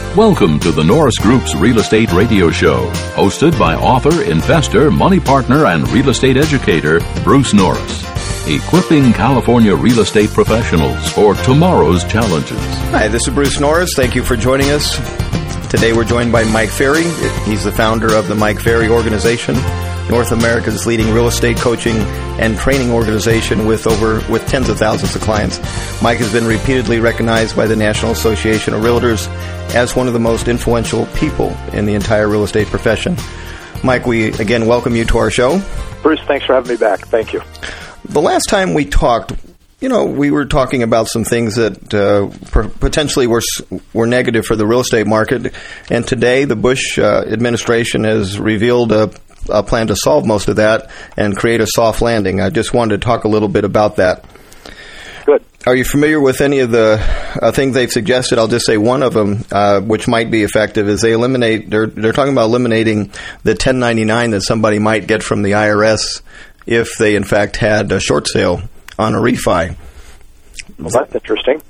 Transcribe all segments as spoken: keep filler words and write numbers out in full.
Welcome to the Norris Group's Real Estate Radio Show, hosted by author, investor, money partner, and real estate educator, Bruce Norris. Equipping California real estate professionals for tomorrow's challenges. Hi, this is Bruce Norris. Thank you for joining us. Today we're joined by Mike Ferry. He's the founder of the Mike Ferry Organization, North America's leading real estate coaching and training organization with over with tens of thousands of clients. Mike has been repeatedly recognized by the National Association of Realtors as one of the most influential people in the entire real estate profession. Mike, we again welcome you to our show. Bruce, thanks for having me back. Thank you. The last time we talked, you know, we were talking about some things that uh, potentially were were negative for the real estate market, and today the Bush uh, administration has revealed a, a plan to solve most of that and create a soft landing. I just wanted to talk a little bit about that. Good. Are you familiar with any of the uh, things they've suggested? I'll just say one of them, uh, which might be effective, is they eliminate. They're they're talking about eliminating the ten ninety-nine that somebody might get from the I R S if they in fact had a short sale on a refi. Well, that's interesting.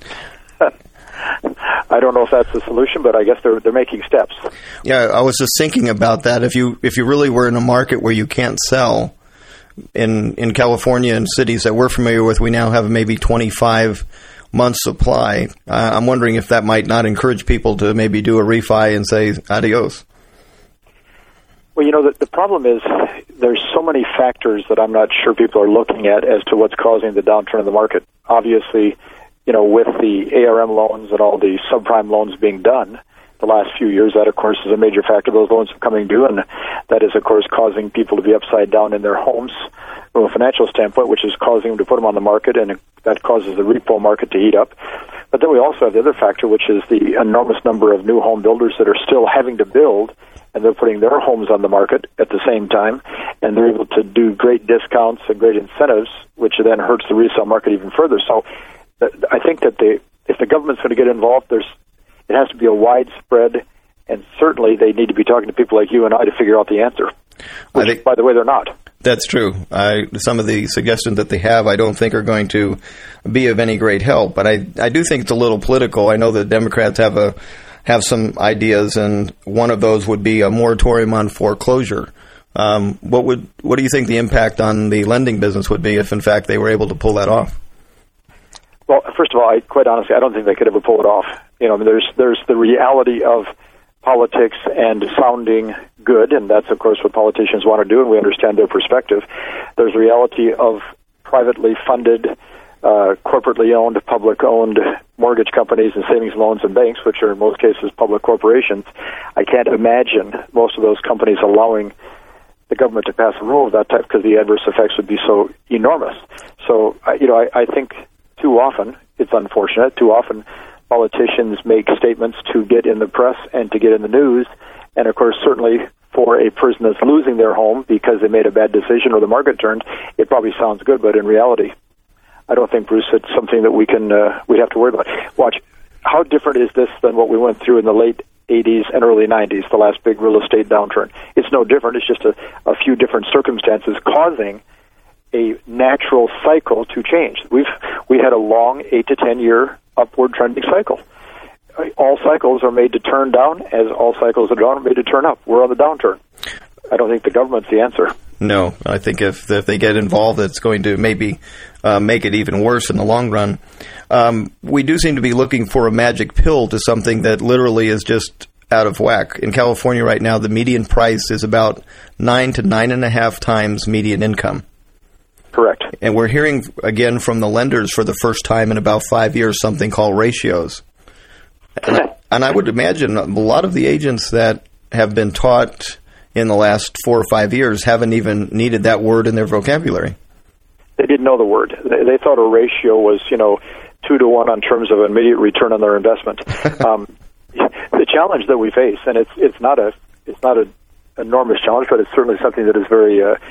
I don't know if that's the solution, but I guess they're they're making steps. Yeah, I was just thinking about that. If you if you really were in a market where you can't sell, in in California and cities that we're familiar with, we now have maybe twenty-five months supply. Uh, I'm wondering if that might not encourage people to maybe do a refi and say adios. Well, you know, the, the problem is there's so many factors that I'm not sure people are looking at as to what's causing the downturn in the market. Obviously, you know, with the A R M loans and all the subprime loans being done the last few years, that, of course, is a major factor. Those loans are coming due, and that is, of course, causing people to be upside down in their homes from a financial standpoint, which is causing them to put them on the market, and that causes the repo market to heat up. But then we also have the other factor, which is the enormous number of new home builders that are still having to build, and they're putting their homes on the market at the same time, and they're able to do great discounts and great incentives, which then hurts the resale market even further. So I think that they, if the government's going to get involved, there's it has to be a widespread, and certainly they need to be talking to people like you and I to figure out the answer, which, think, by the way, they're not. That's true. I, some of the suggestions that they have I don't think are going to be of any great help, but I, I do think it's a little political. I know the Democrats have a have some ideas, and one of those would be a moratorium on foreclosure. Um, what would what do you think the impact on the lending business would be if, in fact, they were able to pull that off? Well, first of all, I, quite honestly, I don't think they could ever pull it off. You know, I mean, there's there's the reality of politics and sounding good, and that's, of course, what politicians want to do, and we understand their perspective. There's the reality of privately funded, uh, corporately owned, public-owned mortgage companies and savings loans and banks, which are in most cases public corporations. I can't imagine most of those companies allowing the government to pass a rule of that type because the adverse effects would be so enormous. So, you know, I, I think too often, it's unfortunate, too often politicians make statements to get in the press and to get in the news, and of course, certainly for a person that's losing their home because they made a bad decision or the market turned, it probably sounds good, but in reality, I don't think, Bruce, it's something that we can uh, we have to worry about. Watch, how different is this than what we went through in the late eighties and early nineties, the last big real estate downturn? It's no different. It's just a, a few different circumstances causing a natural cycle to change. We've we had a long eight to ten year upward trending cycle. All cycles are made to turn down, as all cycles are down are made to turn up. We're on the downturn. I don't think the government's the answer. No, I think if if they get involved, it's going to maybe uh, make it even worse in the long run. Um, we do seem to be looking for a magic pill to something that literally is just out of whack. In California right now, the median price is about nine to nine and a half times median income. Correct. And we're hearing, again, from the lenders for the first time in about five years, something called ratios. And I, and I would imagine a lot of the agents that have been taught in the last four or five years haven't even needed that word in their vocabulary. They didn't know the word. They, they thought a ratio was, you know, two to one on terms of immediate return on their investment. um, the challenge that we face, and it's it's not a it's not an enormous challenge, but it's certainly something that is very uh,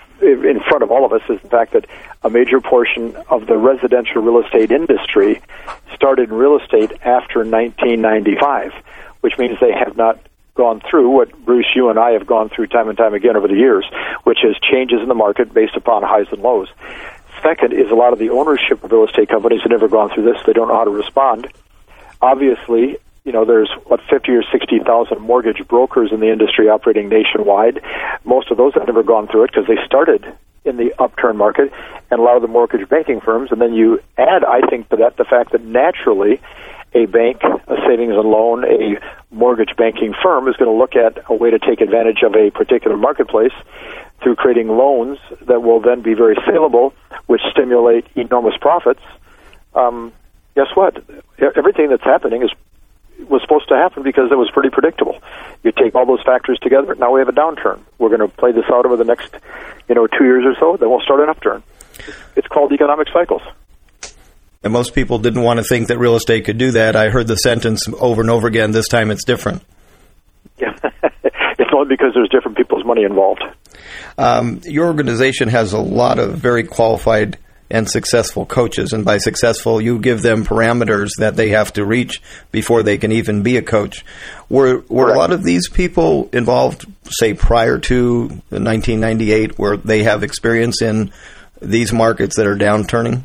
in front of all of us, is the fact that a major portion of the residential real estate industry started in real estate after nineteen ninety-five, which means they have not gone through what, Bruce, you and I have gone through time and time again over the years, which is changes in the market based upon highs and lows. Second is a lot of the ownership of real estate companies have never gone through this. They don't know how to respond. Obviously, You know, there's, what, fifty or sixty thousand mortgage brokers in the industry operating nationwide. Most of those have never gone through it because they started in the upturn market, and a lot of the mortgage banking firms. And then you add, I think, to that the fact that naturally a bank, a savings and loan, a mortgage banking firm is going to look at a way to take advantage of a particular marketplace through creating loans that will then be very saleable, which stimulate enormous profits. Um, guess what? Everything that's happening is was supposed to happen because it was pretty predictable. You take all those factors together, now we have a downturn. We're going to play this out over the next, you know, two years or so, then we'll start an upturn. It's called economic cycles. And most people didn't want to think that real estate could do that. I heard the sentence over and over again, this time it's different. Yeah, it's only because there's different people's money involved. Um, your organization has a lot of very qualified and successful coaches, and by successful, you give them parameters that they have to reach before they can even be a coach. Were were a lot of these people involved, say, prior to nineteen ninety-eight, where they have experience in these markets that are downturning?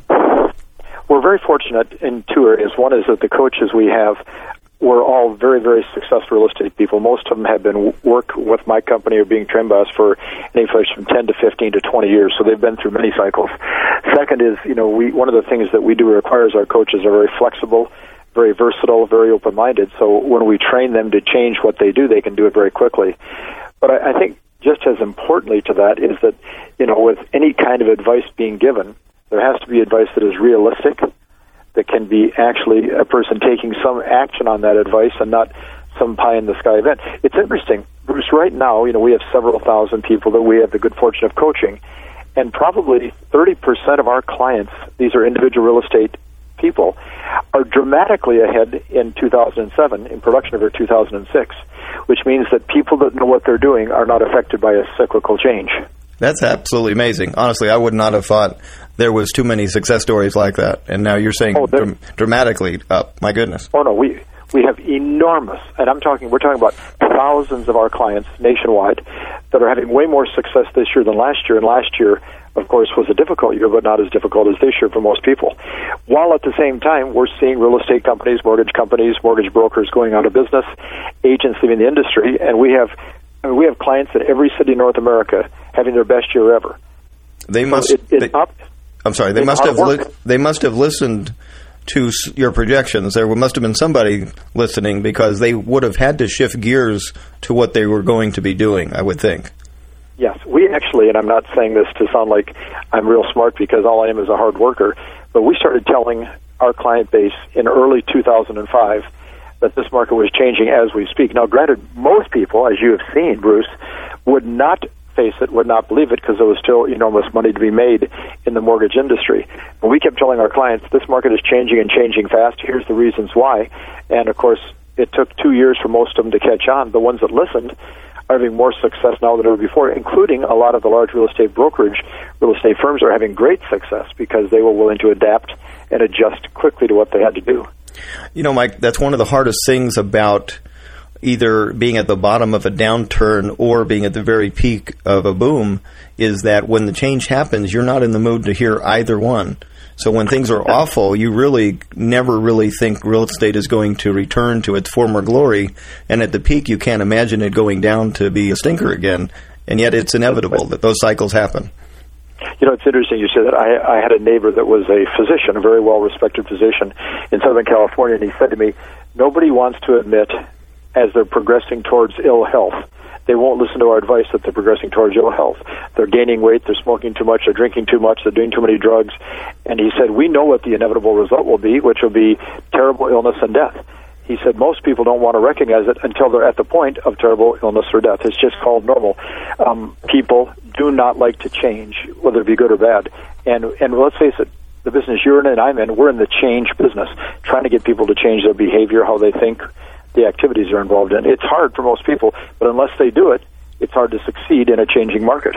We're very fortunate in two areas. One is that the coaches we have were all very, very successful real estate people. Most of them have been work with my company or being trained by us for anything from ten to fifteen to twenty years, so they've been through many cycles. Second is, you know, we one of the things that we do requires our coaches are very flexible, very versatile, very open-minded, so when we train them to change what they do, they can do it very quickly. But I, I think just as importantly to that is that, you know, with any kind of advice being given, there has to be advice that is realistic, that can be actually a person taking some action on that advice and not some pie-in-the-sky event. It's interesting, Bruce, right now, you know, we have several thousand people that we have the good fortune of coaching, and probably thirty percent of our clients, these are individual real estate people, are dramatically ahead in two thousand seven in production over two thousand six, which means that people that know what they're doing are not affected by a cyclical change. That's absolutely amazing. Honestly, I would not have thought there was too many success stories like that. And now you're saying oh, dram- dramatically up. My goodness. Oh, no, we we have enormous, and I'm talking, we're talking about thousands of our clients nationwide that are having way more success this year than last year. And last year, of course, was a difficult year, but not as difficult as this year for most people. While at the same time, we're seeing real estate companies, mortgage companies, mortgage brokers going out of business, agents leaving the industry, and we have I mean, we have clients in every city in North America having their best year ever. They must. So it, it's they, up, I'm sorry. They it's must have. Li- they must have listened to s- your projections. There must have been somebody listening because they would have had to shift gears to what they were going to be doing, I would think. Yes, we actually, and I'm not saying this to sound like I'm real smart because all I am is a hard worker, but we started telling our client base in early two thousand five that this market was changing as we speak. Now, granted, most people, as you have seen, Bruce, would not face it, would not believe it, because there was still enormous money to be made in the mortgage industry. And we kept telling our clients, this market is changing and changing fast. Here's the reasons why. And, of course, it took two years for most of them to catch on. The ones that listened are having more success now than ever before, including a lot of the large real estate brokerage real estate firms are having great success because they were willing to adapt and adjust quickly to what they had to do. You know, Mike, that's one of the hardest things about either being at the bottom of a downturn or being at the very peak of a boom is that when the change happens, you're not in the mood to hear either one. So when things are awful, you really never really think real estate is going to return to its former glory. And at the peak, you can't imagine it going down to be a stinker again. And yet it's inevitable that those cycles happen. You know, it's interesting you say that. I, I had a neighbor that was a physician, a very well-respected physician in Southern California, and he said to me, nobody wants to admit as they're progressing towards ill health. They won't listen to our advice that they're progressing towards ill health. They're gaining weight, they're smoking too much, they're drinking too much, they're doing too many drugs. And he said, we know what the inevitable result will be, which will be terrible illness and death. He said most people don't want to recognize it until they're at the point of terrible illness or death. It's just called normal. Um, people do not like to change, whether it be good or bad. And and let's face it, the business you're in and I'm in, we're in the change business, trying to get people to change their behavior, how they think, the activities they're involved in. It's hard for most people, but unless they do it, it's hard to succeed in a changing market.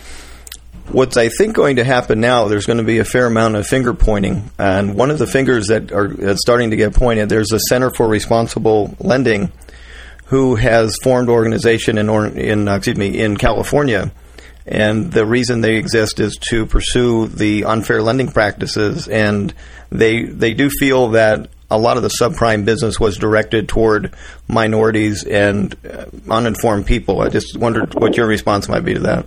What's, I think, going to happen now, there's going to be a fair amount of finger pointing. And one of the fingers that are that's starting to get pointed, there's a Center for Responsible Lending who has formed organization in, in uh, excuse me, in California. And the reason they exist is to pursue the unfair lending practices. And they they do feel that a lot of the subprime business was directed toward minorities and uh, uninformed people. I just wondered what your response might be to that.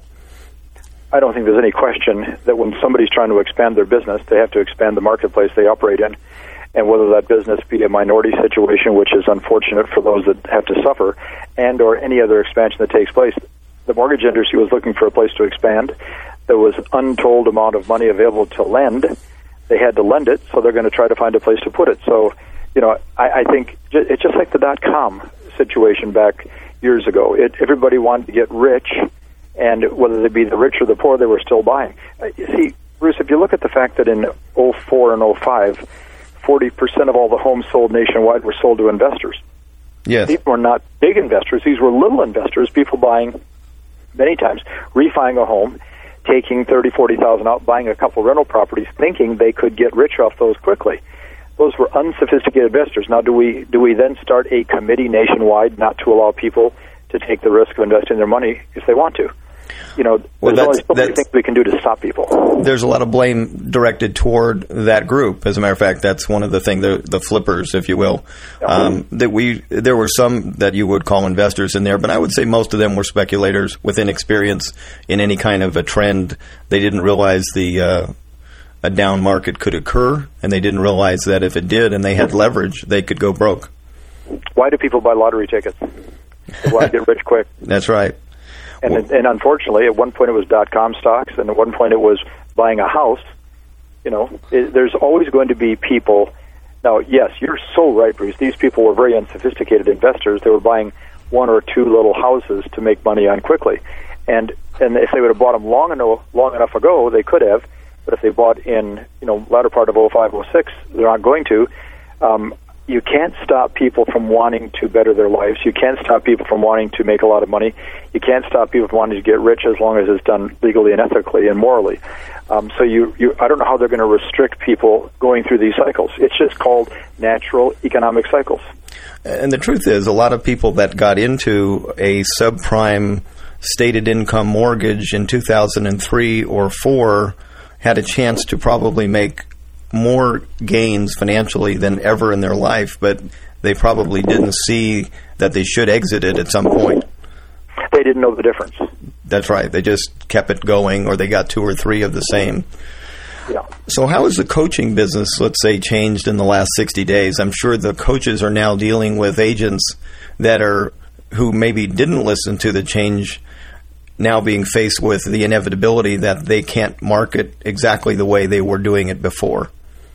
I don't think there's any question that when somebody's trying to expand their business, they have to expand the marketplace they operate in. And whether that business be a minority situation, which is unfortunate for those that have to suffer, and or any other expansion that takes place, the mortgage industry was looking for a place to expand. There was an untold amount of money available to lend. They had to lend it, so they're going to try to find a place to put it. So, you know, I, I think it's just like the dot-com situation back years ago. It, everybody wanted to get rich, and whether they be the rich or the poor, they were still buying. Uh, you see, Bruce, if you look at the fact that in oh four and oh five, forty percent of all the homes sold nationwide were sold to investors. Yes. These were not big investors. These were little investors, people buying, many times, refining a home, taking thirty thousand dollars, forty thousand dollars out, buying a couple rental properties, thinking they could get rich off those quickly. Those were unsophisticated investors. Now, do we do we then start a committee nationwide not to allow people to take the risk of investing their money if they want to? You know, well, there's only so many things we can do to stop people. There's a lot of blame directed toward that group. As a matter of fact, that's one of the things, the, the flippers, if you will. Um, that we there were some that you would call investors in there, but I would say most of them were speculators with inexperience in any kind of a trend. They didn't realize the uh, a down market could occur, and they didn't realize that if it did and they had leverage, they could go broke. Why do people buy lottery tickets? They want to get rich quick. That's right. And, well, and unfortunately, at one point it was dot-com stocks, and at one point it was buying a house. You know, it, there's always going to be people. Now, yes, you're so right, Bruce. These people were very unsophisticated investors. They were buying one or two little houses to make money on quickly. And and if they would have bought them long enough, long enough ago, they could have. But if they bought in, you know, latter part of oh five, oh six, they're not going to. Um, You can't stop people from wanting to better their lives. You can't stop people from wanting to make a lot of money. You can't stop people from wanting to get rich as long as it's done legally and ethically and morally. Um, so you, you, I don't know how they're going to restrict people going through these cycles. It's just called natural economic cycles. And the truth is, a lot of people that got into a subprime stated income mortgage in two thousand three or four had a chance to probably make more gains financially than ever in their life, but they probably didn't see that they should exit it at some point. They didn't know the difference. That's right. They just kept it going, or they got two or three of the same. Yeah. So how has the coaching business, let's say, changed in the last sixty days? I'm sure the coaches are now dealing with agents that are who maybe didn't listen to the change, now being faced with the inevitability that they can't market exactly the way they were doing it before.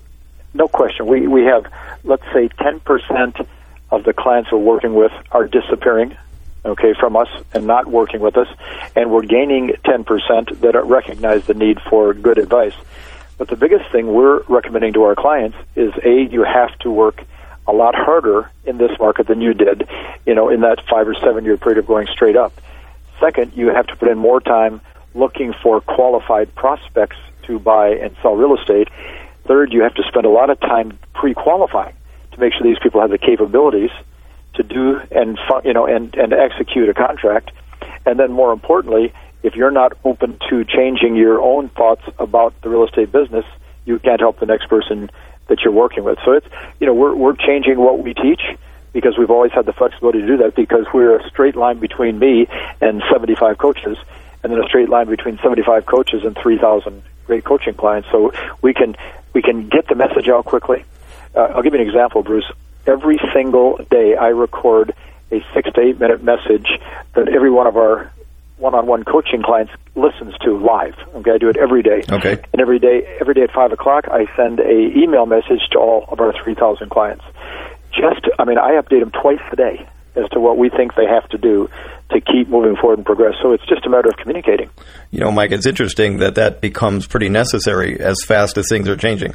No question. We we have, let's say, ten percent of the clients we're working with are disappearing, okay, from us and not working with us, and we're gaining ten percent that recognize the need for good advice. But the biggest thing we're recommending to our clients is, A, you have to work a lot harder in this market than you did, you know, in that five or seven year period of going straight up. Second, you have to put in more time looking for qualified prospects to buy and sell real estate. Third, you have to spend a lot of time pre-qualifying to make sure these people have the capabilities to do and, you know, and, and execute a contract. And then more importantly, if you're not open to changing your own thoughts about the real estate business, you can't help the next person that you're working with. So it's, you know, we're, we're changing what we teach because we've always had the flexibility to do that, because we're a straight line between me and seventy-five coaches, and then a straight line between seventy-five coaches and three thousand great coaching clients. So we can we can get the message out quickly. Uh, I'll give you an example, Bruce. Every single day I record a six to eight minute message that every one of our one-on-one coaching clients listens to live. Okay, I do it every day. Okay. And every day, every day at five o'clock, I send a email message to all of our three thousand clients. Just, I mean, I update them twice a day as to what we think they have to do to keep moving forward and progress. So it's just a matter of communicating. You know, Mike, it's interesting that that becomes pretty necessary as fast as things are changing.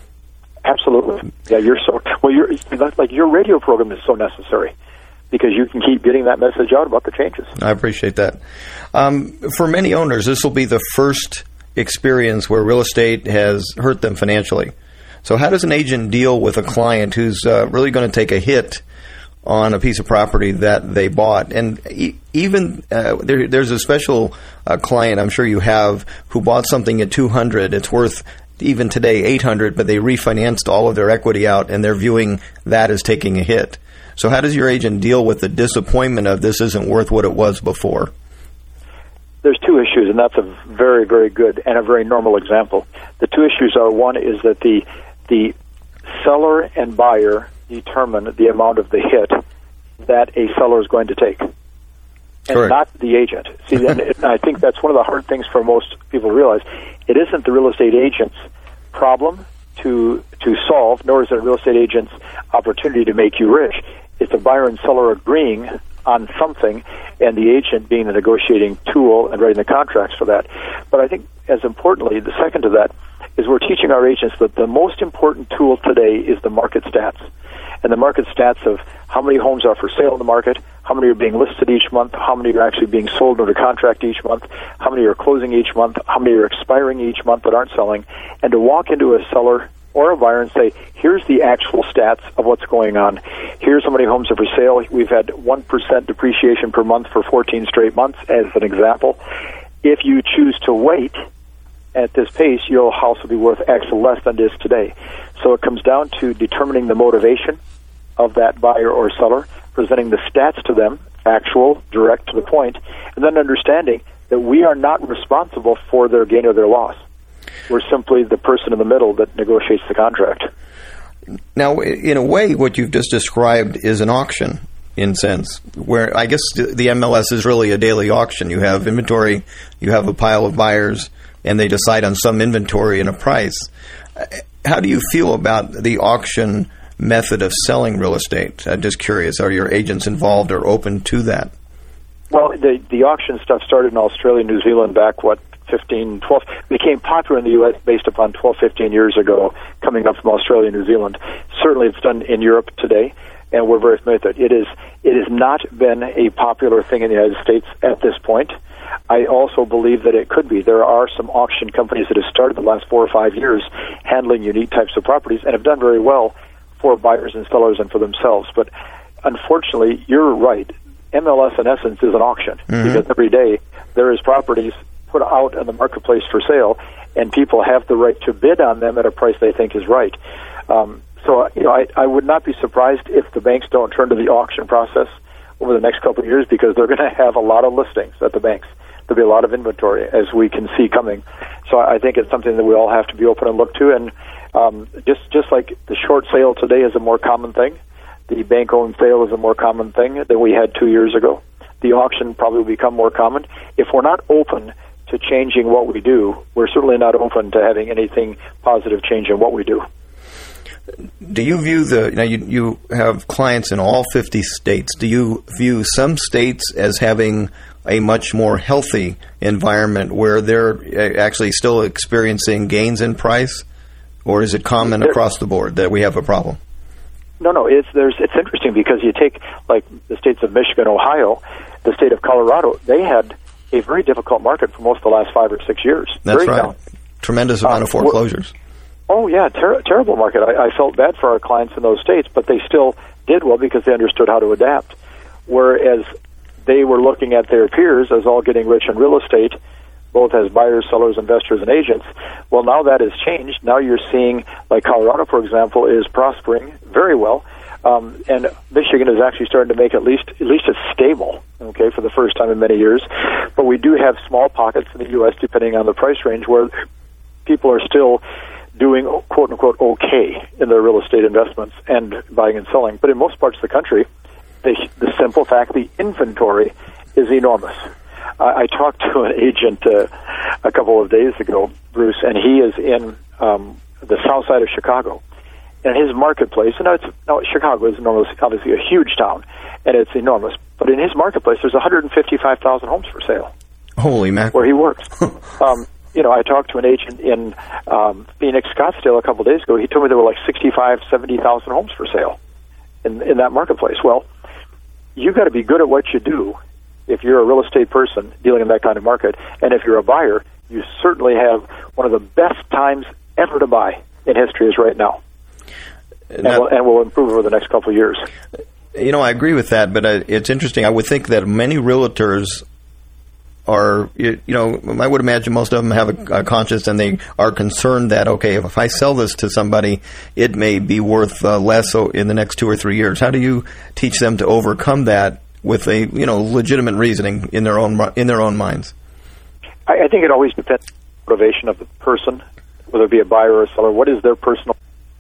Absolutely. Yeah, you're so, well, you're, like your radio program is so necessary, because you can keep getting that message out about the changes. I appreciate that. Um, for many owners, this will be the first experience where real estate has hurt them financially. So how does an agent deal with a client who's uh, really going to take a hit on a piece of property that they bought? And e- even uh, there, there's a special uh, client I'm sure you have who bought something at two hundred. It's worth even today eight hundred, but they refinanced all of their equity out, and they're viewing that as taking a hit. So how does your agent deal with the disappointment of this isn't worth what it was before? There's two issues, and that's a very, very good and a very normal example. The two issues are, one is that the the seller and buyer determine the amount of the hit that a seller is going to take, and Correct. not the agent. See, and I think that's one of the hard things for most people to realize. It isn't the real estate agent's problem to to solve, nor is it a real estate agent's opportunity to make you rich. It's a buyer and seller agreeing on something, and the agent being the negotiating tool and writing the contracts for that. But I think, as importantly, the second to that is we're teaching our agents that the most important tool today is the market stats. And the market stats of how many homes are for sale in the market, how many are being listed each month, how many are actually being sold under contract each month, how many are closing each month, how many are expiring each month that aren't selling, and to walk into a seller or a buyer and say, here's the actual stats of what's going on. Here's how many homes are for sale. We've had one percent depreciation per month for fourteen straight months, as an example. If you choose to wait at this pace, your house will be worth X less than it is today. So it comes down to determining the motivation of that buyer or seller, presenting the stats to them, factual, direct to the point, and then understanding that we are not responsible for their gain or their loss. We're simply the person in the middle that negotiates the contract. Now, in a way, what you've just described is an auction, in a sense, where I guess the M L S is really a daily auction. You have inventory, you have a pile of buyers, and they decide on some inventory and a price. How do you feel about the auction method of selling real estate? I'm just curious. Are your agents involved or open to that? Well, the the auction stuff started in Australia, New Zealand back, what, fifteen, twelve, became popular in the U S based upon twelve, fifteen years ago, coming up from Australia and New Zealand. Certainly it's done in Europe today, and we're very familiar with it. It is, it has not been a popular thing in the United States at this point. I also believe that it could be. There are some auction companies that have started the last four or five years handling unique types of properties and have done very well for buyers and sellers and for themselves. But unfortunately, you're right. M L S, in essence, is an auction, mm-hmm. because every day there is properties put out in the marketplace for sale, and people have the right to bid on them at a price they think is right. Um, so, you know, I, I would not be surprised if the banks don't turn to the auction process over the next couple of years, because they're going to have a lot of listings at the banks. There'll be a lot of inventory, as we can see coming. So I think it's something that we all have to be open and look to. And um, just just like the short sale today is a more common thing, the bank-owned sale is a more common thing than we had two years ago. The auction probably will become more common. If we're not open to changing what we do, we're certainly not open to having anything positive change in what we do. Do you view the, now you, you have clients in all fifty states, do you view some states as having a much more healthy environment where they're actually still experiencing gains in price, or is it common there, across the board that we have a problem? No, no, it's there's it's interesting because you take like the states of Michigan, Ohio, the state of Colorado, they had a very difficult market for most of the last five or six years. That's very right. Down. Tremendous amount uh, of foreclosures. Oh, yeah, ter- terrible market. I, I felt bad for our clients in those states, but they still did well because they understood how to adapt. Whereas they were looking at their peers as all getting rich in real estate, both as buyers, sellers, investors, and agents. Well, now that has changed. Now you're seeing, like Colorado, for example, is prospering very well, um, and Michigan is actually starting to make at least at least it's stable, okay, for the first time in many years. But we do have small pockets in the U S, depending on the price range, where people are still doing quote-unquote okay in their real estate investments and buying and selling. But in most parts of the country, the, the simple fact, the inventory is enormous. I, I talked to an agent uh, a couple of days ago, Bruce, and he is in um, the south side of Chicago. And his marketplace, and now, it's, now Chicago is enormous, obviously a huge town, and it's enormous. But in his marketplace, there's one hundred fifty-five thousand homes for sale. Holy mackerel. Where he works. um, you know, I talked to an agent in um, Phoenix, Scottsdale a couple of days ago. He told me there were like sixty-five, seventy thousand homes for sale in in that marketplace. Well, you've got to be good at what you do if you're a real estate person dealing in that kind of market. And if you're a buyer, you certainly have one of the best times ever to buy in history is right now. And, now, will, and will improve over the next couple of years. You know, I agree with that, but uh, it's interesting. I would think that many realtors are, you know, I would imagine most of them have a, a conscience, and they are concerned that, okay, if I sell this to somebody, it may be worth uh, less in the next two or three years. How do you teach them to overcome that with a, you know, legitimate reasoning in their own in their own minds? I, I think it always depends on the motivation of the person, whether it be a buyer or a seller. What is their personal?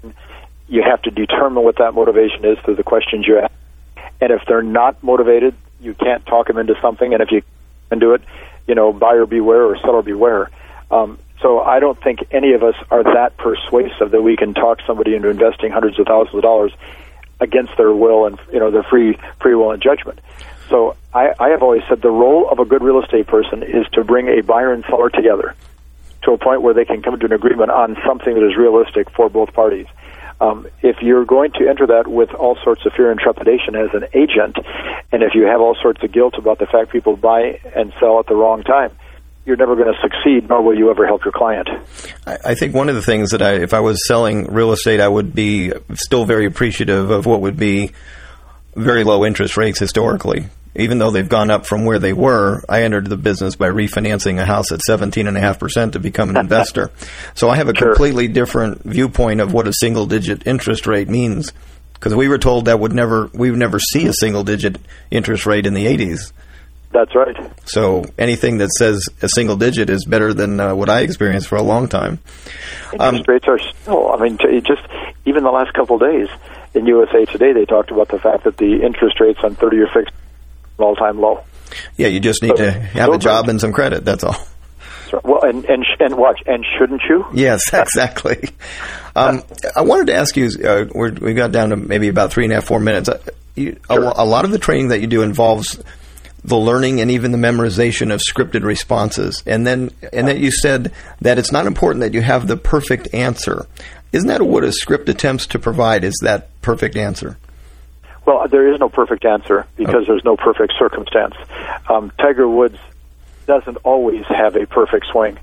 You have to determine what that motivation is through the questions you ask. And if they're not motivated, you can't talk them into something. And if you can do it, you know, buyer beware or seller beware. Um, so I don't think any of us are that persuasive that we can talk somebody into investing hundreds of thousands of dollars against their will and, you know, their free free will and judgment. So I, I have always said the role of a good real estate person is to bring a buyer and seller together to a point where they can come to an agreement on something that is realistic for both parties. Um, if you're going to enter that with all sorts of fear and trepidation as an agent, and if you have all sorts of guilt about the fact people buy and sell at the wrong time, you're never going to succeed, nor will you ever help your client. I, I think one of the things that I, if I was selling real estate, I would be still very appreciative of what would be very low interest rates historically. Even though they've gone up from where they were, I entered the business by refinancing a house at seventeen point five percent to become an investor. So I have a sure. completely different viewpoint of what a single-digit interest rate means, because we were told that would never we would never see a single-digit interest rate in the eighties. That's right. So anything that says a single digit is better than uh, what I experienced for a long time. Interest um, rates are still, I mean, t- just even the last couple of days in U S A Today, they talked about the fact that the interest rates on thirty-year fixed all-time low. Yeah, you just need so, to have so a job and some credit. That's all. So, well, and and and watch, and shouldn't you? Yes, exactly. um, I wanted to ask you. Uh, we're, we got down to maybe about three and a half, four minutes. Uh, you, sure. a, a lot of the training that you do involves the learning and even the memorization of scripted responses, and then and then you said that it's not important that you have the perfect answer. Isn't that what a script attempts to provide? Is that perfect answer? Well, there is no perfect answer because okay. there's no perfect circumstance. Um, Tiger Woods doesn't always have a perfect swing.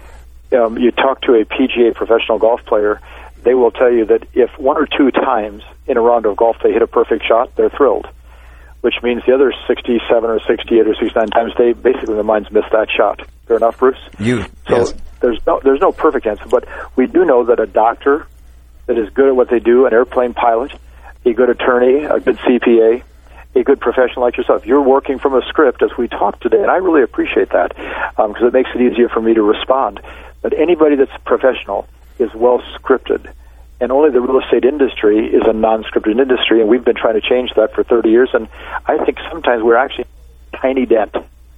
Um, you talk to a P G A professional golf player, they will tell you that if one or two times in a round of golf they hit a perfect shot, they're thrilled, which means the other sixty-seven or sixty-eight or sixty-nine times, they basically their minds missed that shot. Fair enough, Bruce? You, so yes. there's no there's no perfect answer, but we do know that a doctor that is good at what they do, an airplane pilot, a good attorney, a good C P A, a good professional like yourself, you're working from a script as we talk today, and I really appreciate that because um, it makes it easier for me to respond. But anybody that's professional is well scripted, and only the real estate industry is a non-scripted industry, and we've been trying to change that for thirty years, and I think sometimes we're actually a tiny dent.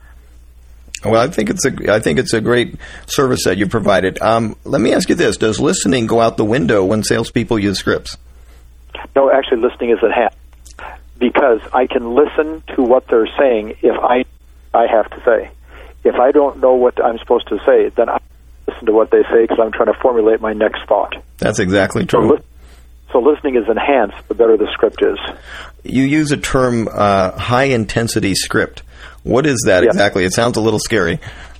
Well, I think it's a I think it's a great service that you provided. Um, let me ask you this: does listening go out the window when salespeople use scripts? No, actually, listening is at hand, because I can listen to what they're saying if I I have to say. If I don't know what I'm supposed to say, then I listen to what they say because I'm trying to formulate my next thought. That's exactly true. So, li- so listening is enhanced the better the script is. You use a term, uh, high-intensity script. What is that yeah. exactly? It sounds a little scary.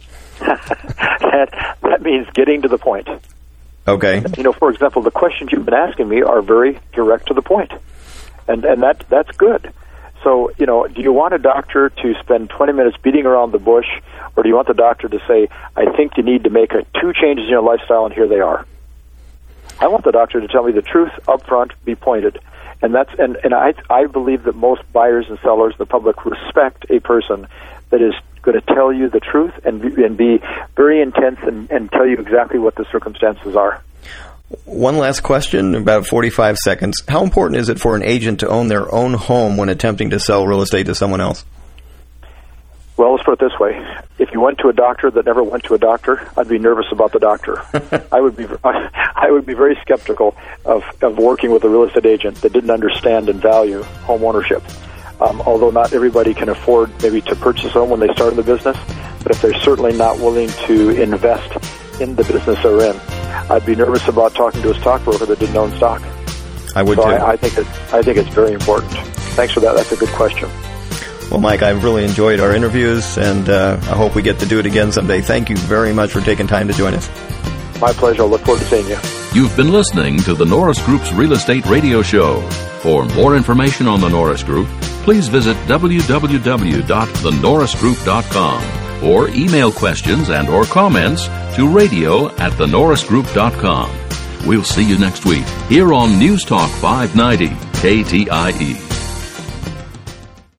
that, that means getting to the point. Okay. You know, for example, the questions you've been asking me are very direct to the point, and and that that's good. So, you know, do you want a doctor to spend twenty minutes beating around the bush, or do you want the doctor to say, I think you need to make a, two changes in your lifestyle, and here they are? I want the doctor to tell me the truth up front, be pointed. And that's and, and I I believe that most buyers and sellers, the public, respect a person that is going to tell you the truth and be, and be very intense and, and tell you exactly what the circumstances are. One last question, about forty-five seconds. How important is it for an agent to own their own home when attempting to sell real estate to someone else? Well, let's put it this way. If you went to a doctor that never went to a doctor, I'd be nervous about the doctor. I would be I would be very skeptical of, of working with a real estate agent that didn't understand and value home ownership. Um, although not everybody can afford maybe to purchase a home when they start in the business, but if they're certainly not willing to invest in the business they're in, I'd be nervous about talking to a stockbroker that didn't own stock. I would so too. I, I think it, I think it's very important. Thanks for that. That's a good question. Well, Mike, I've really enjoyed our interviews, and uh, I hope we get to do it again someday. Thank you very much for taking time to join us. My pleasure. I look forward to seeing you. You've been listening to the Norris Group's Real Estate Radio Show. For more information on the Norris Group, please visit w w w dot the norris group dot com or email questions and or comments to radio at the norris group dot com. We'll see you next week here on News Talk five ninety K T I E.